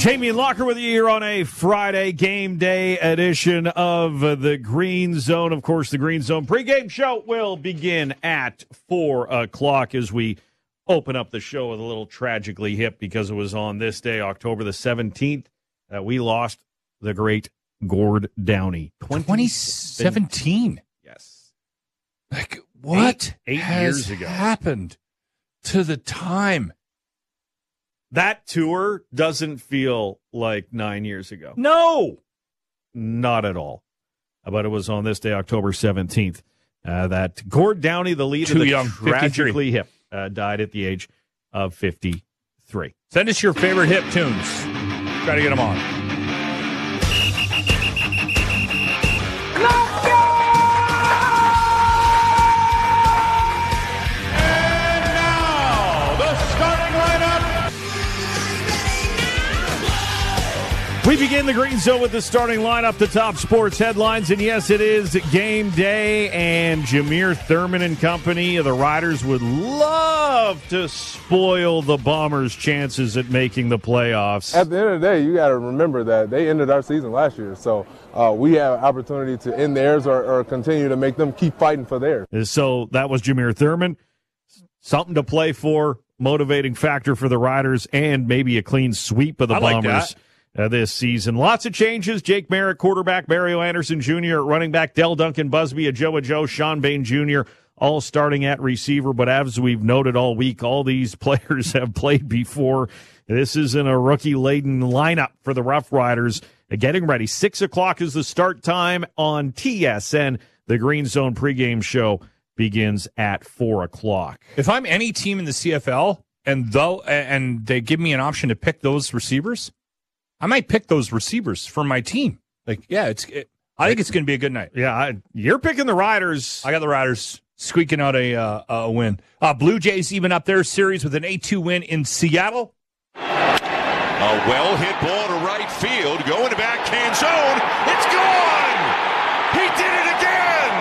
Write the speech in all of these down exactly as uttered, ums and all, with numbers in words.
Jamie and Locker with you here on a Friday game day edition of the Green Zone. Of course, the Green Zone pregame show will begin at four o'clock as we open up the show with a little tragically hip because it was on this day, October the seventeenth, that we lost the great Gord Downie. twenty seventeen Yes. Like, what eight, eight has years ago. happened to the time? That tour doesn't feel like nine years ago. No. Not at all. But it was on this day, October seventeenth, uh, that Gord Downie, the lead Too of the young, tragically hip, uh, died at the age of fifty-three. Send us your favorite hip tunes. Try to get them on. We begin the Green Zone with the starting lineup, the top sports headlines, and yes, it is game day, and Jameer Thurman and company, the Riders would love to spoil the Bombers' chances at making the playoffs. At the end of the day, you got to remember that they ended our season last year, so uh, we have an opportunity to end theirs or, or continue to make them keep fighting for theirs. So that was Jameer Thurman. Something to play for, motivating factor for the Riders, and maybe a clean sweep of the I like Bombers. that. Uh, this season. Lots of changes. Jake Merritt, quarterback, Mario Anderson Junior at running back, Dell Duncan Busby, Ajoa Joe, Sean Bain Junior, all starting at receiver. But as we've noted all week, all these players have played before. This isn't a rookie-laden lineup for the Rough Riders. Uh, getting ready. Six o'clock is the start time on T S N. The Green Zone pregame show begins at four o'clock. If I'm any team in the C F L and though and they give me an option to pick those receivers, I might pick those receivers for my team. Like, yeah, it's. It, I think it's going to be a good night. Yeah, I, you're picking the Riders. I got the Riders squeaking out a uh, a win. Uh, Blue Jays even up their series with an eight two win in Seattle. A well-hit ball to right field, going to backhand zone. It's gone! He did it again!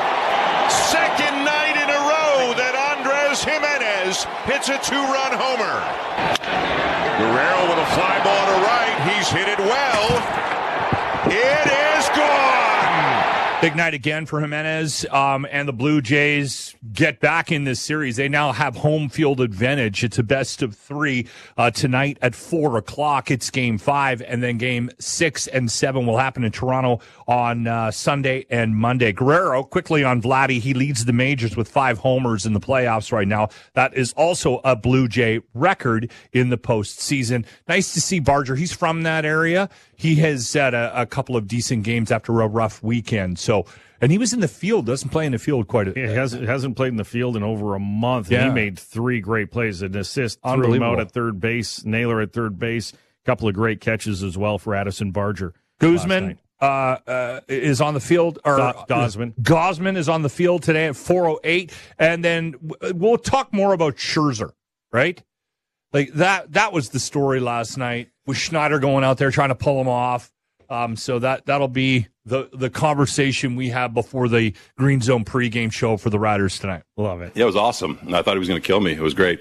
Second night in a row that Andres Jimenez hits a two-run homer. Guerrero with a fly ball to right. He's hit it well. It is gone! Big night again for Jimenez, um, and the Blue Jays get back in this series. They now have home field advantage. It's a best of three uh, tonight at four o'clock. It's game five, and then game six and seven will happen in Toronto on uh, Sunday and Monday. Guerrero, quickly on Vladdy, he leads the majors with five homers in the playoffs right now. That is also a Blue Jay record in the postseason. Nice to see Barger. He's from that area. He has had a, a couple of decent games after a rough weekend. So, and he was in the field, doesn't play in the field quite a He hasn't, hasn't played in the field in over a month. Yeah. And he made three great plays. An assist, threw him out at third base, Naylor at third base. A couple of great catches as well for Addison Barger. Guzman uh, uh, is on the field. Or Go- Gosman. Gosman is on the field today at four oh eight. And then we'll talk more about Scherzer, right? Like that, that was the story last night with Schneider going out there trying to pull him off. Um, so that, that'll be the, the conversation we have before the Green Zone pregame show for the Riders tonight. Love it. Yeah, it was awesome. I thought he was going to kill me. It was great.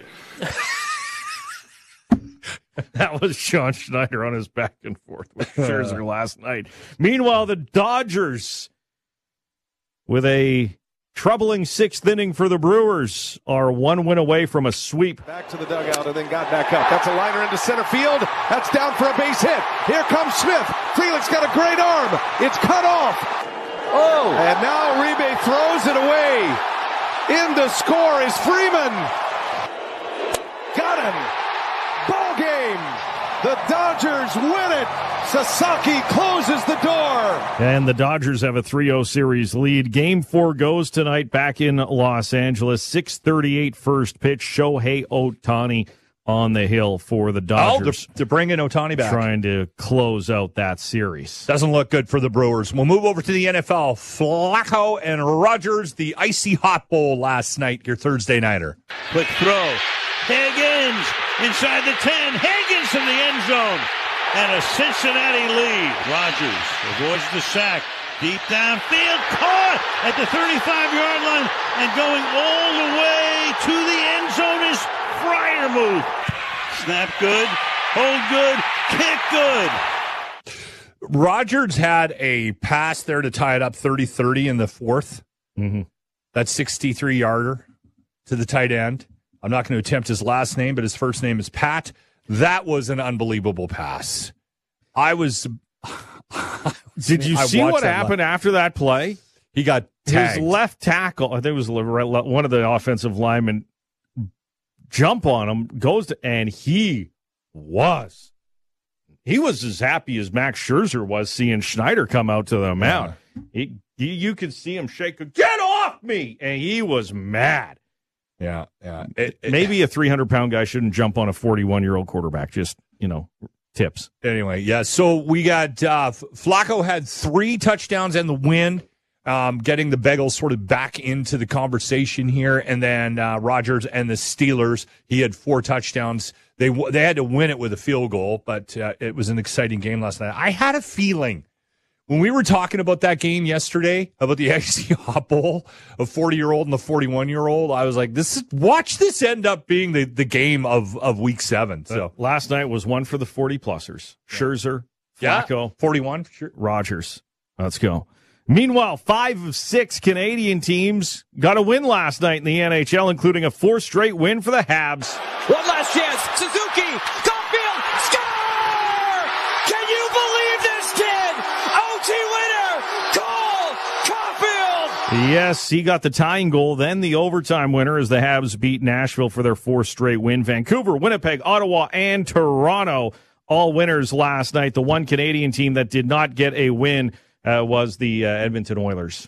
That was Sean Schneider on his back and forth with Scherzer last night. Meanwhile, the Dodgers, with a troubling sixth inning for the Brewers, are one win away from a sweep. Back to the dugout and then got back up. That's a liner into center field. That's down for a base hit. Here comes Smith. Felix got a great arm. It's cut off. Oh! And now Uribe throws it away. In to score is Freeman. Got him. Ball game. The Dodgers win it. Sasaki closes the door. And the Dodgers have a three oh series lead. Game four goes tonight back in Los Angeles. six thirty-eight first pitch. Shohei Ohtani on the hill for the Dodgers. Oh, they're, they're bringing Ohtani back. Trying to close out that series. Doesn't look good for the Brewers. We'll move over to the N F L. Flacco and Rodgers, the icy hot bowl last night, your Thursday nighter. Quick throw. Higgins inside the ten. Higgins in the end zone. And a Cincinnati lead. Rodgers avoids the sack. Deep downfield. Caught at the thirty-five-yard line. And going all the way to the end zone is Fryer move. Snap good. Hold good. Kick good. Rogers had a pass there to tie it up thirty thirty in the fourth. Mm-hmm. That sixty-three yarder to the tight end. I'm not going to attempt his last name, but his first name is Pat. That was an unbelievable pass. I was. Did you I see what that happened le- after that play? He got tagged. His left tackle, I think it was one of the offensive linemen, jump on him, goes to, and he was. He was as happy as Max Scherzer was seeing Schneider come out to the mound. Yeah. He, you could see him shake, get off me! And he was mad. Yeah, yeah. It, it, Maybe a three hundred pound guy shouldn't jump on a forty-one-year-old quarterback. Just, you know, tips. Anyway, yeah, so we got uh, Flacco had three touchdowns and the win, um, getting the Bengals sort of back into the conversation here. And then uh, Rodgers and the Steelers, he had four touchdowns. They they had to win it with a field goal, but uh, it was an exciting game last night. I had a feeling when we were talking about that game yesterday, about the X C Hot Bowl, a forty-year-old and the forty-one-year-old, I was like, "This is, watch this end up being the, the game of, of week seven." So but last night was one for the forty-plussers. Scherzer, Flacco, yeah, forty-one, sure. Rodgers. Let's go. Meanwhile, five of six Canadian teams got a win last night in the N H L, including a fourth straight win for the Habs. One last chance. Suzuki, Caulfield, score! Can you believe this, kid? O T winner, Cole Caulfield! Yes, he got the tying goal, then the overtime winner as the Habs beat Nashville for their fourth straight win. Vancouver, Winnipeg, Ottawa, and Toronto, all winners last night. The one Canadian team that did not get a win uh, was the uh, Edmonton Oilers.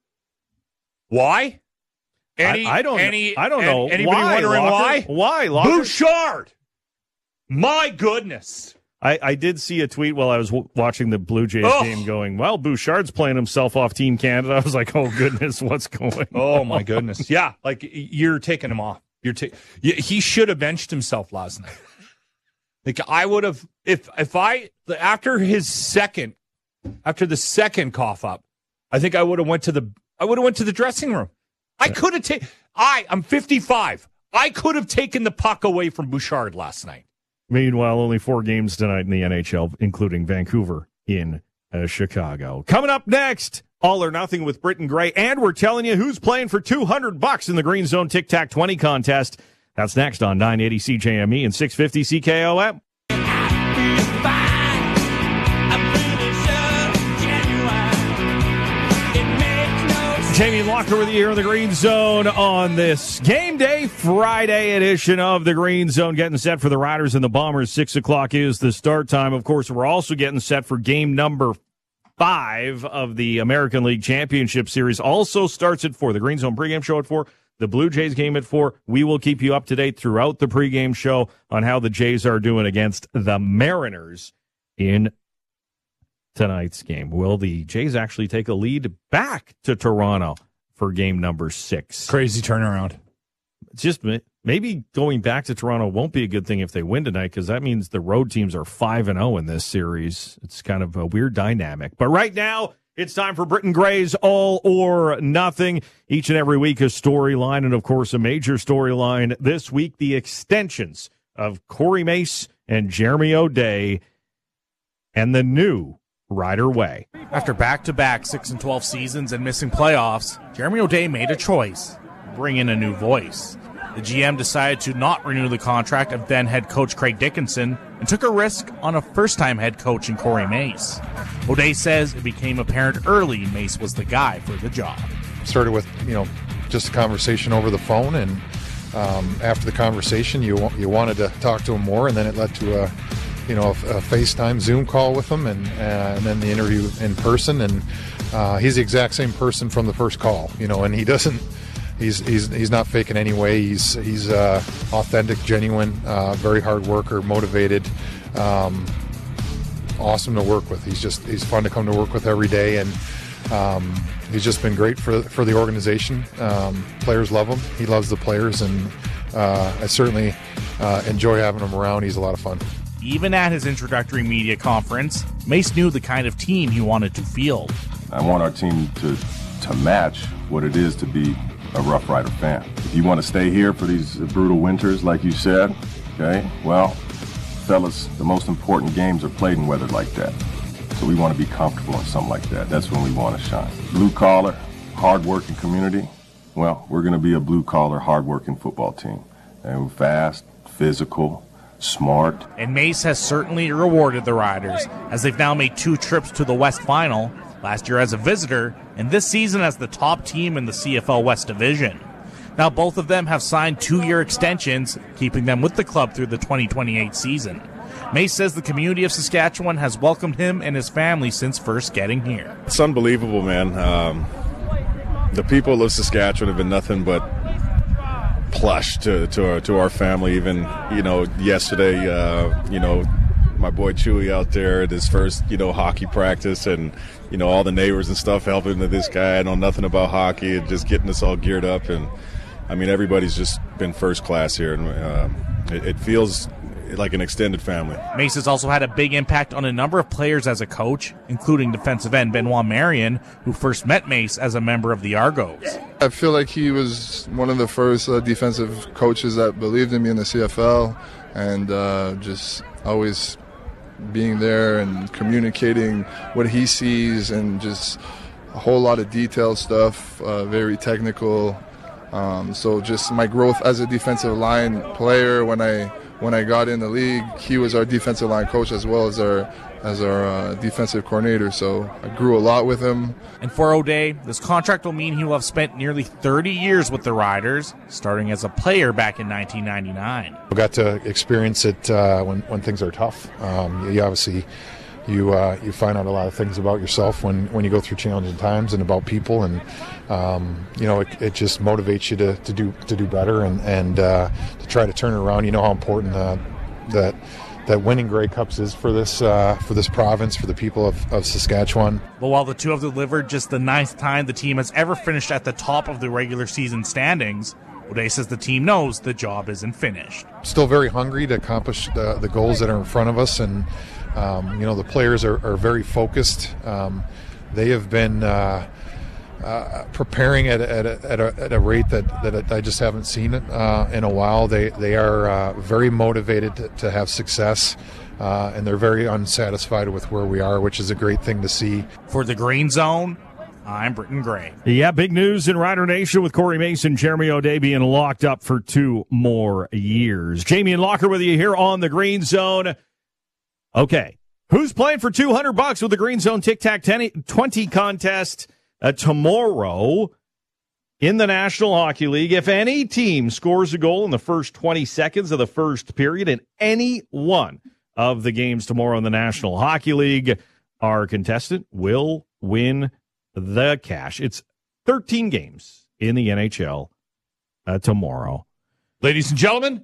Why? Any, I, I don't. Any, I don't know. Anybody why, wondering Locker? why? Why, Locker? Bouchard. My goodness. I, I did see a tweet while I was w- watching the Blue Jays oh. game, going, "Well, Bouchard's playing himself off Team Canada." I was like, "Oh goodness, what's going?" Oh on? my goodness. Yeah, like you're taking him off. You're ta- He should have benched himself last night. Like I would have, if if I after his second, after the second cough up, I think I would have went to the I would have went to the dressing room. I could have taken. I I'm fifty-five. I could have taken the puck away from Bouchard last night. Meanwhile, only four games tonight in the N H L, including Vancouver in uh, Chicago. Coming up next, All or Nothing with Britton Gray, and we're telling you who's playing for two hundred bucks in the Green Zone Tic Tac twenty contest. That's next on nine eighty C J M E and six fifty C K O M. Jamie Locker with you here in the Green Zone on this Game Day Friday edition of the Green Zone. Getting set for the Riders and the Bombers. Six o'clock is the start time. Of course, we're also getting set for game number five of the American League Championship Series. Also starts at four. The Green Zone pregame show at four. The Blue Jays game at four. We will keep you up to date throughout the pregame show on how the Jays are doing against the Mariners in tonight's game. Will the Jays actually take a lead back to Toronto for game number six? Crazy turnaround. It's just maybe going back to Toronto won't be a good thing if they win tonight, because that means the road teams are five and zero in this series. It's kind of a weird dynamic. But right now, it's time for Britton Gray's All or Nothing. Each and every week, a storyline, and of course, a major storyline. This week, the extensions of Corey Mace and Jeremy O'Day and the new Rider Way. After back-to-back six and twelve seasons and missing playoffs, Jeremy O'Day made a choice, bring in a new voice. The G M decided to not renew the contract of then head coach Craig Dickinson and took a risk on a first-time head coach in Corey Mace. O'Day says it became apparent early Mace was the guy for the job. Started with, you know, just a conversation over the phone, and um, after the conversation, you you wanted to talk to him more, and then it led to a you know, a, a FaceTime Zoom call with him, and, uh, and then the interview in person. And uh, he's the exact same person from the first call, you know, and he doesn't, he's he's he's not faking any way. He's he's uh, authentic, genuine, uh, very hard worker, motivated, um, awesome to work with. He's just he's fun to come to work with every day, and um, he's just been great for for the organization. Um, players love him. He loves the players, and uh, I certainly uh, enjoy having him around. He's a lot of fun. Even at his introductory media conference, Mace knew the kind of team he wanted to field. I want our team to to match what it is to be a Rough Rider fan. If you want to stay here for these brutal winters, like you said, okay, well, fellas, the most important games are played in weather like that. So we want to be comfortable in something like that. That's when we want to shine. Blue collar, hard-working community. Well, we're going to be a blue collar, hard-working football team. And we're fast, physical, smart. And Mace has certainly rewarded the Riders, as they've now made two trips to the West Final, last year as a visitor, and this season as the top team in the C F L West Division. Now both of them have signed two-year extensions, keeping them with the club through the twenty twenty-eight season. Mace says the community of Saskatchewan has welcomed him and his family since first getting here. It's unbelievable, man. Um, the people of Saskatchewan have been nothing but plush to to our, to our family. Even, you know, yesterday, uh, you know, my boy Chewy out there at his first, you know, hockey practice, and, you know, all the neighbors and stuff helping this guy. I know nothing about hockey and just getting us all geared up. And, I mean, everybody's just been first class here, and uh, it, it feels like an extended family. Mace has also had a big impact on a number of players as a coach, including defensive end Benoit Marion, who first met Mace as a member of the Argos. I feel like he was one of the first uh, defensive coaches that believed in me in the C F L, and uh, just always being there and communicating what he sees, and just a whole lot of detailed stuff, uh, very technical. Um, so just my growth as a defensive line player, when I when I got in the league, he was our defensive line coach as well as our as our uh, defensive coordinator. So I grew a lot with him. And for O'Day, this contract will mean he will have spent nearly thirty years with the Riders, starting as a player back in nineteen ninety-nine. I got to experience it uh, when when things are tough. Um, you obviously you uh, you find out a lot of things about yourself when, when you go through challenging times, and about people, and um, you know it, it just motivates you to, to do to do better, and and uh, to try to turn it around. You know how important uh, that that winning Grey Cups is for this uh, for this province, for the people of, of Saskatchewan. But while the two have delivered just the ninth time the team has ever finished at the top of the regular season standings, O'Day says the team knows the job isn't finished. Still very hungry to accomplish the, the goals that are in front of us, and um, you know the players are, are very focused. Um, they have been uh, uh, preparing at, at, a, at, a, at a rate that, that I just haven't seen uh, in a while. They they are uh, very motivated to, to have success, uh, and they're very unsatisfied with where we are, which is a great thing to see. For the Green Zone, I'm Britton Gray. Yeah, big news in Rider Nation with Corey Mason, Jeremy O'Day being locked up for two more years. Jamie and Locker with you here on the Green Zone. Okay, who's playing for two hundred bucks with the Green Zone Tic Tac twenty contest uh, tomorrow in the National Hockey League? If any team scores a goal in the first twenty seconds of the first period in any one of the games tomorrow in the National Hockey League, our contestant will win the cash. It's thirteen games in the N H L uh, tomorrow. Ladies and gentlemen,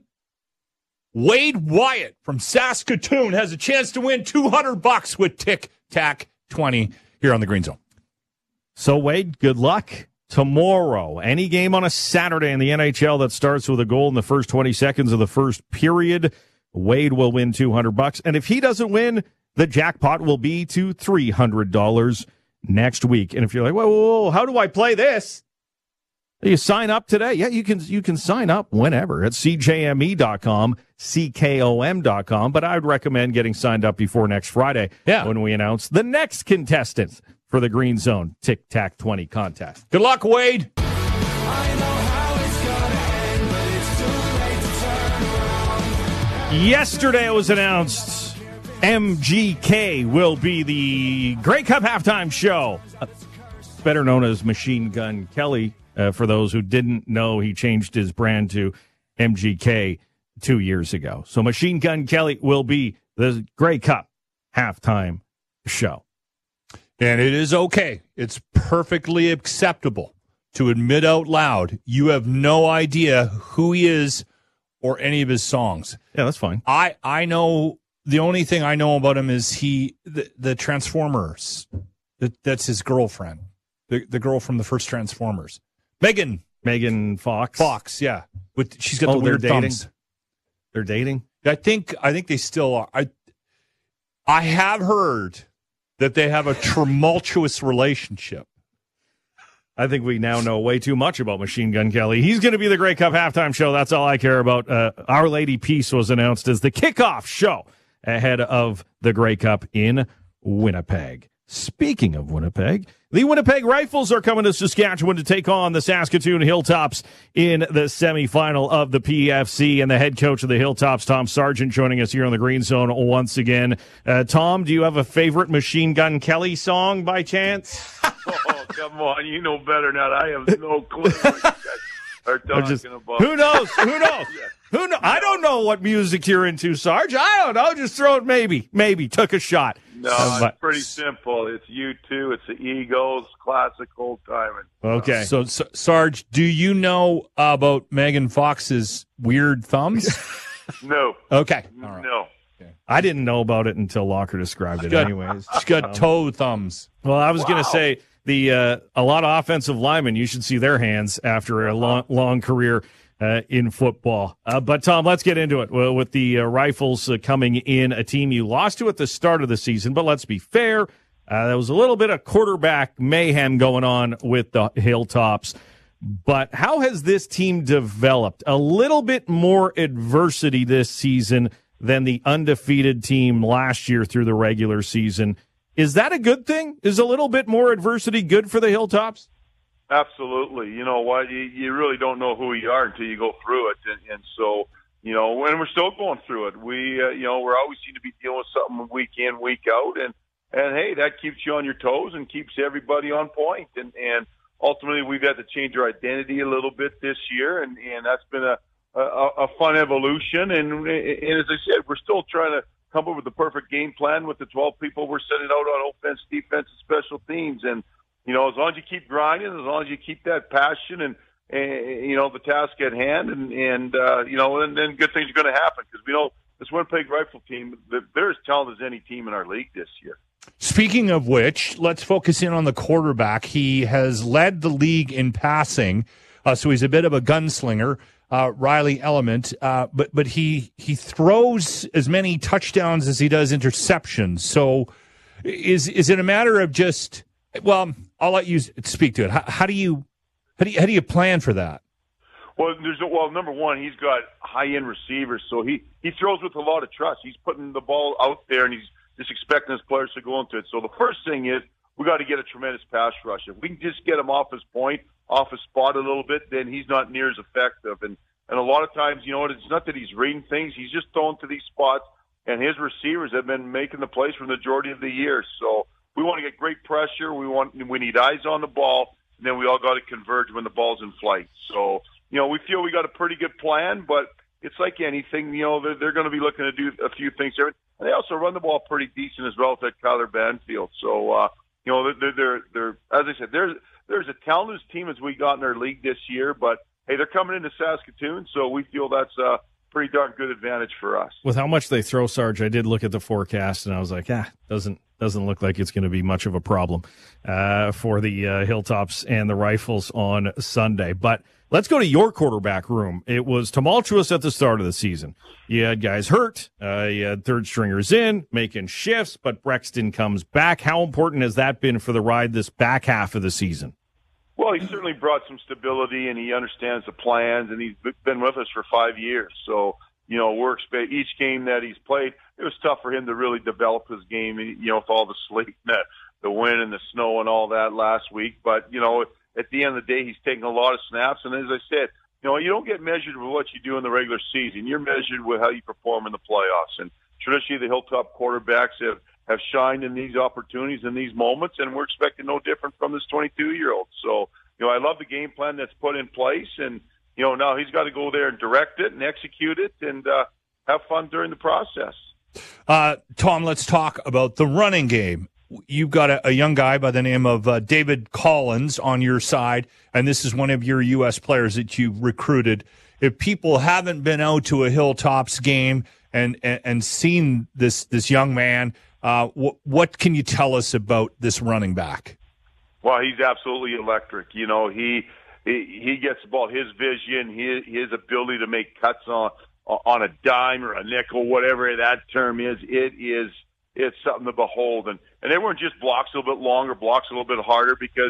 Wade Wyatt from Saskatoon has a chance to win two hundred bucks with Tic Tac twenty here on the Green Zone. So, Wade, good luck tomorrow. Any game on a Saturday in the N H L that starts with a goal in the first twenty seconds of the first period, Wade will win two hundred bucks. And if he doesn't win, the jackpot will be to three hundred dollars next week. And if you're like, whoa, whoa, whoa, how do I play this? You sign up today. Yeah, you can you can sign up whenever at C J M E dot com, C K O M dot com. But I would recommend getting signed up before next Friday yeah. when we announce the next contestant for the Green Zone Tic Tac twenty contest. Good luck, Wade. Yesterday it was announced M G K will be the Grey Cup halftime show. Better known as Machine Gun Kelly. Uh, for those who didn't know, he changed his brand to M G K two years ago. So Machine Gun Kelly will be the Grey Cup halftime show. And it is okay. It's perfectly acceptable to admit out loud you have no idea who he is or any of his songs. Yeah, that's fine. I, I know, the only thing I know about him is he, the, the Transformers, that, that's his girlfriend, the, the girl from the first Transformers. Megan. Megan Fox. Fox, yeah. With she's got oh, the weird they're dating? thumbs. They're dating? I think I think they still are. I I have heard that they have a tumultuous relationship. I think we now know way too much about Machine Gun Kelly. He's going to be the Grey Cup halftime show. That's all I care about. Uh, Our Lady Peace was announced as the kickoff show ahead of the Grey Cup in Winnipeg. Speaking of Winnipeg, the Winnipeg Rifles are coming to Saskatchewan to take on the Saskatoon Hilltops in the semifinal of the P F C. And the head coach of the Hilltops, Tom Sargent, joining us here on the Green Zone once again. Uh, Tom, do you have a favorite Machine Gun Kelly song by chance? Oh, come on. You know better than that. I have no clue what you guys are talking just, about. Who knows? Who knows? Yeah. Who know? I don't know what music you're into, Sarge. I don't know. Just throw it maybe. Maybe. Took a shot. No, uh, it's pretty simple. It's U two. It's the Eagles. Classic old timing. Okay. So, so, Sarge, do you know about Megan Fox's weird thumbs? No. Okay. All right. No. Okay. I didn't know about it until Locker described it she's got, anyways. She's got um, toe thumbs. Well, I was wow. going to say the uh, a lot of offensive linemen, you should see their hands after a long, long career Uh, in football. Uh, but, Tom, let's get into it. Well, with the uh, Rifles uh, coming in, a team you lost to at the start of the season, but let's be fair. Uh, there was a little bit of quarterback mayhem going on with the Hilltops. But how has this team developed? A little bit more adversity this season than the undefeated team last year through the regular season. Is that a good thing? Is a little bit more adversity good for the Hilltops? Absolutely. You know what? You, you really don't know who you are until you go through it. And, and so, you know, and we're still going through it. We, uh, you know, we're always seem to be dealing with something week in, week out. And, and hey, that keeps you on your toes and keeps everybody on point. And, and ultimately, we've had to change our identity a little bit this year. And, and that's been a, a, a fun evolution. And, and as I said, we're still trying to come up with the perfect game plan with the twelve people we're sending out on offense, defense, and special teams. And, you know, as long as you keep grinding, as long as you keep that passion and, and you know, the task at hand, and, and uh, you know, and then good things are going to happen because we know this Winnipeg Rifle team, they're as talented as any team in our league this year. Speaking of which, let's focus in on the quarterback. He has led the league in passing, uh, so he's a bit of a gunslinger, uh, Riley Element, uh, but but he he throws as many touchdowns as he does interceptions. So is is it a matter of just, well, I'll let you speak to it. How, how do you how do you, how do you plan for that? Well, there's a, well, number one, he's got high-end receivers, so he, he throws with a lot of trust. He's putting the ball out there, and he's just expecting his players to go into it. So the first thing is we got to get a tremendous pass rush. If we can just get him off his point, off his spot a little bit, then he's not near as effective. And and a lot of times, you know what, it's not that he's reading things. He's just throwing to these spots, and his receivers have been making the plays for the majority of the year. So we want to get great pressure. We want we need eyes on the ball, and then we all got to converge when the ball's in flight. So, you know, we feel we got a pretty good plan, but it's like anything, you know, they're, they're going to be looking to do a few things there. And they also run the ball pretty decent as well with that Kyler Banfield. So, uh, you know, they're, they're, they're, as I said, there's, there's a talented team as we got in our league this year, but hey, they're coming into Saskatoon, so we feel that's a pretty darn good advantage for us. With how much they throw, Sarge, I did look at the forecast, and I was like, ah, doesn't doesn't look like it's going to be much of a problem uh, for the uh, Hilltops and the Rifles on Sunday. But let's go to your quarterback room. It was tumultuous at the start of the season. You had guys hurt. Uh, you had third stringers in, making shifts, but Brexton comes back. How important has that been for the ride this back half of the season? Well, he certainly brought some stability, and he understands the plans, and he's been with us for five years. So, you know, works each game that he's played, it was tough for him to really develop his game, you know, with all the sleet, and the, the wind and the snow and all that last week. But, you know, at the end of the day, he's taking a lot of snaps. And as I said, you know, you don't get measured with what you do in the regular season. You're measured with how you perform in the playoffs. And traditionally, the Hilltop quarterbacks have, have shined in these opportunities and these moments, and we're expecting no different from this twenty-two-year-old. So, you know, I love the game plan that's put in place, and, you know, now he's got to go there and direct it and execute it and uh, have fun during the process. Uh, Tom, let's talk about the running game. You've got a, a young guy by the name of uh, David Collins on your side, and this is one of your U S players that you recruited. If people haven't been out to a Hilltops game and, and, and seen this this young man, uh, wh- what can you tell us about this running back? Well, he's absolutely electric. You know, he he, he gets the ball. His vision, his, his ability to make cuts on on a dime or a nickel, whatever that term is, it is it's something to behold. And, and they weren't just blocks a little bit longer, blocks a little bit harder because,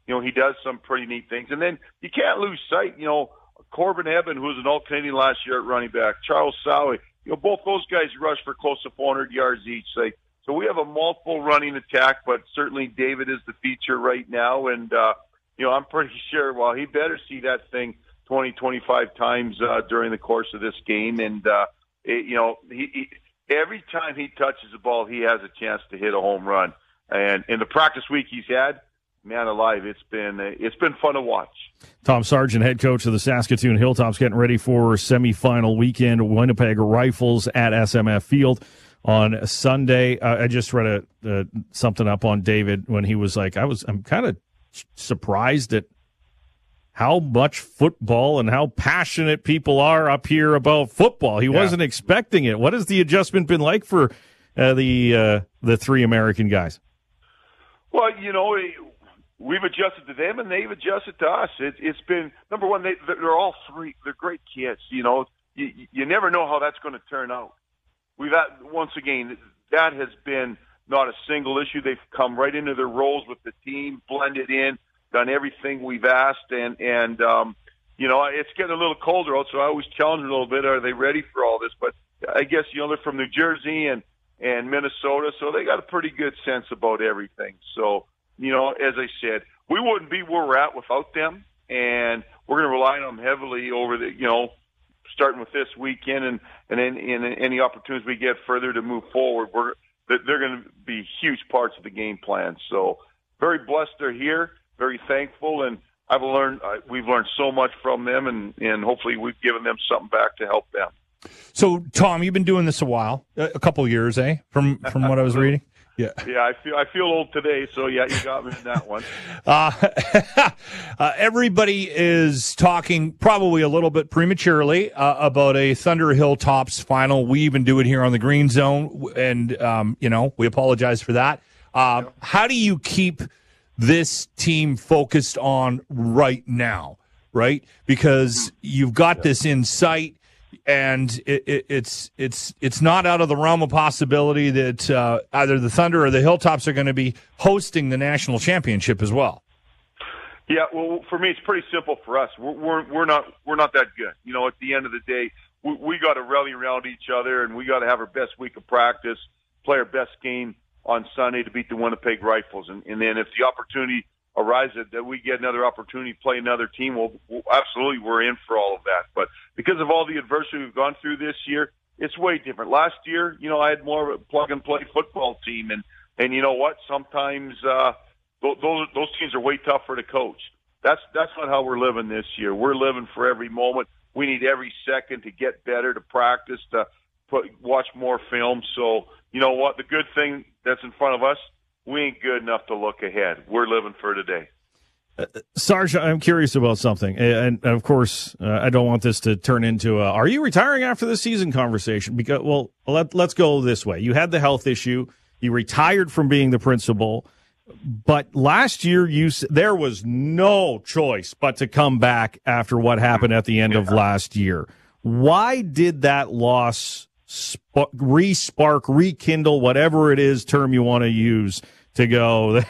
you know, he does some pretty neat things. And then you can't lose sight, you know, Corbin Eben, who was an All-Canadian last year at running back, Charles Sowie, you know, both those guys rushed for close to four hundred yards each. Like, so we have a multiple running attack, but certainly David is the feature right now. And, uh, you know, I'm pretty sure, well, he better see that thing twenty, twenty-five times uh, during the course of this game. And, uh, it, you know, he, he, every time he touches the ball, he has a chance to hit a home run. And in the practice week he's had, man alive, it's been it's been fun to watch. Tom Sargent, head coach of the Saskatoon Hilltops, getting ready for semifinal weekend. Winnipeg Rifles at S M F Field on Sunday. Uh, I just read a, uh, something up on David when he was like, I was I'm kind of surprised at how much football and how passionate people are up here about football. He yeah. wasn't expecting it. What has the adjustment been like for uh, the uh, the three American guys? Well, you know, we've adjusted to them, and they've adjusted to us. It, it's been, number one, they, they're all three. They're great kids. You know, you, you never know how that's going to turn out. We've had, once again, that has been not a single issue. They've come right into their roles with the team, blended in, done everything we've asked, and, and um, you know, it's getting a little colder out, so I always challenge them a little bit. Are they ready for all this? But I guess, you know, they're from New Jersey and, and Minnesota, so they got a pretty good sense about everything. So, you know, as I said, we wouldn't be where we're at without them, and we're going to rely on them heavily over the, you know, starting with this weekend and, and in, in any opportunities we get further to move forward. We're, they're going to be huge parts of the game plan. So very blessed they're here, very thankful, and I've learned, uh, we've learned so much from them, and, and hopefully we've given them something back to help them. So, Tom, you've been doing this a while, a couple of years, eh? From from what I was reading. Yeah, yeah. I feel I feel old today, so yeah, you got me in that one. uh, uh, everybody is talking probably a little bit prematurely uh, about a Thunder Hilltops final. We even do it here on the Green Zone, and um, you know, we apologize for that. Uh, yeah. How do you keep this team focused on right now? Right, because you've got yeah. this in sight. And it, it, it's it's it's not out of the realm of possibility that uh, either the Thunder or the Hilltops are going to be hosting the national championship as well. Yeah, well, for me, it's pretty simple for us. We're we're, we're not we're not that good. You know, at the end of the day, we, we got to rally around each other, and we got to have our best week of practice, play our best game on Sunday to beat the Winnipeg Rifles, and, and then if the opportunity arises that we get another opportunity to play another team, well, well, absolutely, we're in for all of that. But because of all the adversity we've gone through this year, it's way different. Last year, you know, I had more of a plug-and-play football team, and, and you know what? Sometimes uh, those those teams are way tougher to coach. That's that's not how we're living this year. We're living for every moment. We need every second to get better, to practice, to put, watch more film. So, you know what? The good thing that's in front of us, we ain't good enough to look ahead. We're living for today. Uh, Sarge, I'm curious about something. And, and of course, uh, I don't want this to turn into a, are you retiring after the season conversation? Because, well, let, let's go this way. You had the health issue. You retired from being the principal. But last year, you there was no choice but to come back after what happened at the end yeah. of last year. Why did that loss sp- re-spark, rekindle, whatever it is term you want to use, to go,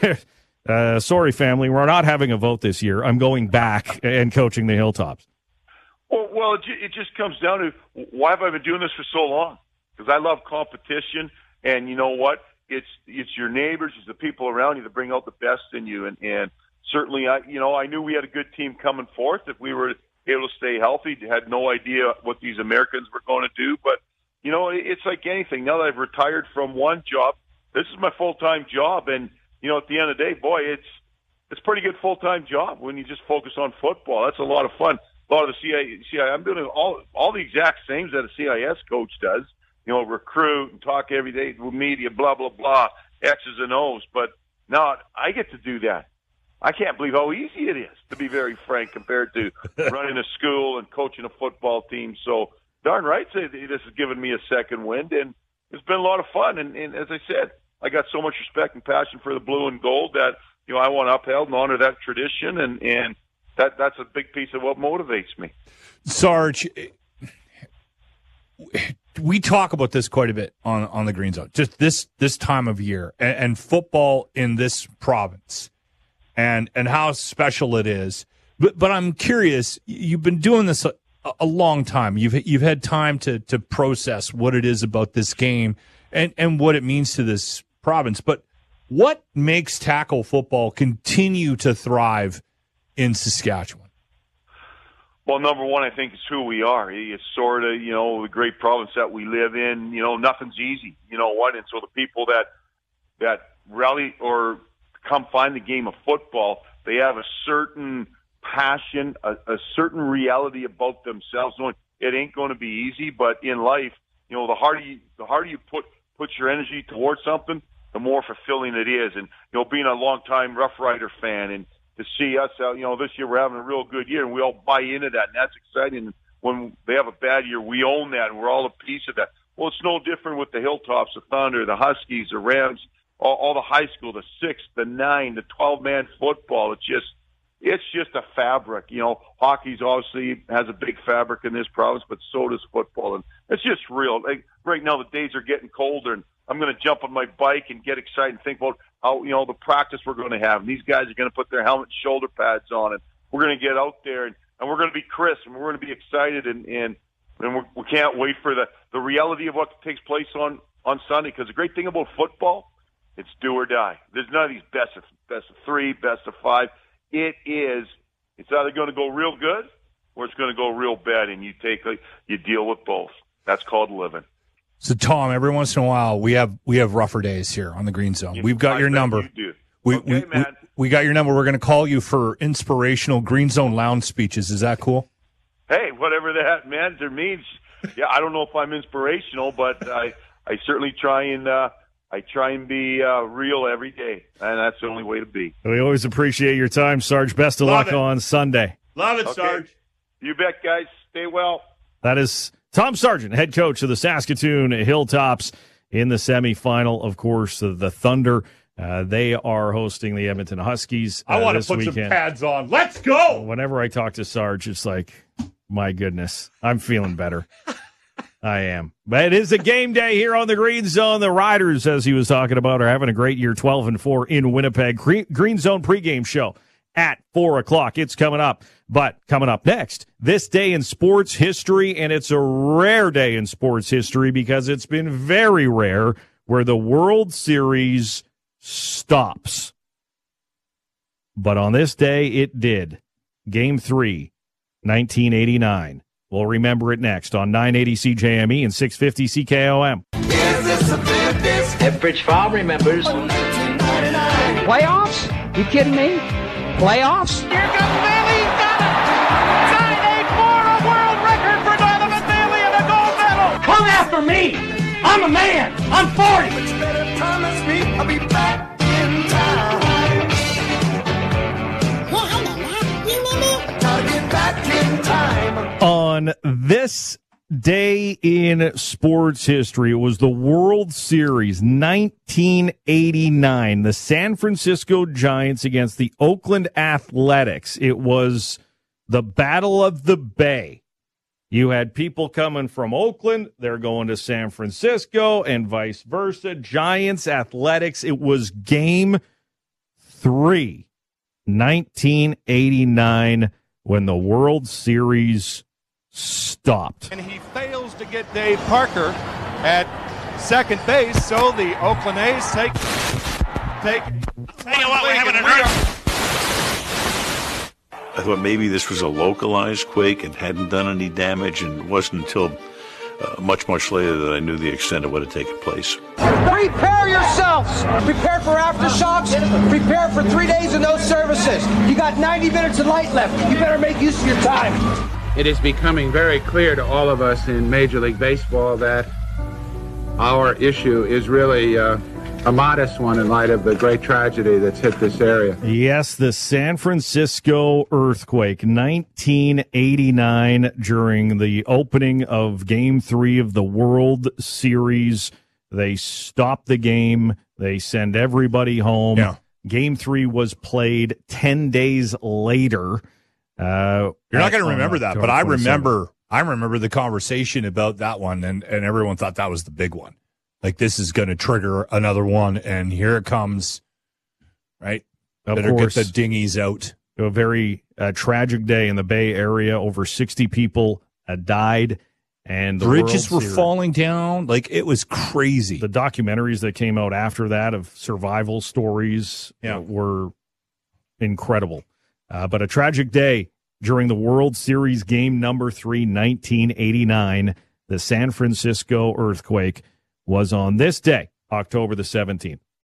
uh, sorry, family, we're not having a vote this year. I'm going back and coaching the Hilltops. Well, well, it, it just comes down to, why have I been doing this for so long? Because I love competition, and you know what? It's it's your neighbors, it's the people around you that bring out the best in you, and, and certainly, I you know, I knew we had a good team coming forth. If we were able to stay healthy, had no idea what these Americans were going to do, but you know, it's like anything. Now that I've retired from one job, this is my full-time job, and, you know, at the end of the day, boy, it's it's a pretty good full-time job when you just focus on football. That's a lot of fun. A lot of the C I, C I I'm doing all all the exact things that a C I S coach does, you know, recruit and talk every day with media, blah, blah, blah, X's and O's. But now I get to do that. I can't believe how easy it is, to be very frank, compared to running a school and coaching a football team. So darn right, this has given me a second wind, and it's been a lot of fun. And, and as I said, I got so much respect and passion for the blue and gold that, you know, I want to uphold and honor that tradition, and, and that that's a big piece of what motivates me. Sarge, we talk about this quite a bit on, on the Green Zone, just this, this time of year, and, and football in this province. and and how special it is. But but I'm curious. You've been doing this a, a long time. You've you've had time to to process what it is about this game and and what it means to this province. But what makes tackle football continue to thrive in Saskatchewan? Well, number one, I think it's who we are. It's sort of, you know, the great province that we live in. You know, nothing's easy. You know what? And so the people that that rally or come find the game of football, they have a certain passion, a, a certain reality about themselves. Knowing it ain't going to be easy, but in life, you know, the harder you, the harder you put put your energy towards something, the more fulfilling it is. And you know, being a longtime Rough Rider fan and to see us out, you know, this year we're having a real good year, and we all buy into that, and that's exciting. And when they have a bad year, we own that, and we're all a piece of that. Well, it's no different with the Hilltops, the Thunder, the Huskies, the Rams, all, all the high school, the six, the nine, the twelve-man football. It's just, it's just a fabric. You know, hockey's obviously has a big fabric in this province, but so does football, and it's just real. Like, right now, the days are getting colder, and I'm going to jump on my bike and get excited and think about how, you know, the practice we're going to have. And these guys are going to put their helmet and shoulder pads on, and we're going to get out there, and, and we're going to be crisp, and we're going to be excited, and, and, and we're, we can't wait for the, the reality of what takes place on, on Sunday. Because the great thing about football, it's do or die. There's none of these best of, best of three, best of five. It is, it's either going to go real good or it's going to go real bad, and you take, you deal with both. That's called living. So, Tom, every once in a while, we have we have rougher days here on the Green Zone. We've got I your number. You do. We, okay, we, man. we, we got your number. We're going to call you for inspirational Green Zone lounge speeches. Is that cool? Hey, whatever that means or means. Yeah, I don't know if I'm inspirational, but I I certainly try and uh, I try and be uh, real every day, and that's the only way to be. We always appreciate your time, Sarge. Best of Love luck it. on Sunday. Love it, Okay. Sarge. You bet, guys. Stay well. That is Tom Sargent, head coach of the Saskatoon Hilltops in the semifinal. Of course, the, the Thunder, uh, they are hosting the Edmonton Huskies uh, I want to this put weekend. some pads on. Let's go. Whenever I talk to Sarge, it's like, my goodness, I'm feeling better. I am. But it is a game day here on the Green Zone. The Riders, as he was talking about, are having a great year, twelve and four in Winnipeg. Green, Green Zone pregame show at four o'clock. It's coming up. But coming up next, this day in sports history, and it's a rare day in sports history because it's been very rare where the World Series stops. But on this day, it did. Game three, nineteen eighty-nine. We'll remember it next on nine eighty C J M E and six fifty C K O M. Epbridge Farm remembers. Playoffs? You kidding me? Playoffs? Here comes Bailey. He's got it. nine eighty-four, a world record for Donovan Bailey and a gold medal. Come after me! I'm a man! I'm forty! But you better promise me I'll be back in time. Gotta get back in time. On this day in sports history, it was the World Series nineteen eighty-nine, the San Francisco Giants against the Oakland Athletics. It was the Battle of the Bay. You had people coming from Oakland, they're going to San Francisco, and vice versa. Giants, Athletics. It was game three, nineteen eighty-nine, when the World Series stopped. And he fails to get Dave Parker at second base, so the Oakland A's take take. Tell you what, we're having a run. I thought maybe this was a localized quake and hadn't done any damage, and it wasn't until uh, much, much later that I knew the extent of what had taken place. Prepare yourselves! Prepare for aftershocks. Prepare for three days of no services. You got ninety minutes of light left. You better make use of your time. It is becoming very clear to all of us in Major League Baseball that our issue is really uh, a modest one in light of the great tragedy that's hit this area. Yes, the San Francisco earthquake, nineteen eighty-nine, during the opening of Game three of the World Series. They stop the game. They send everybody home. Yeah. Game three was played ten days later. Uh, You're not going to remember that, but I remember twenty-seventh. I remember the conversation about that one, and, and everyone thought that was the big one. Like, this is going to trigger another one, and here it comes, right? Of Better course, get the dinghies out. A very uh, tragic day in the Bay Area. Over sixty people uh, died. And the bridges World were Series, falling down. Like, it was crazy. The documentaries that came out after that of survival stories yeah. uh, were incredible. Uh, but a tragic day during the World Series game number three, nineteen eighty-nine. The San Francisco earthquake was on this day, October the seventeenth.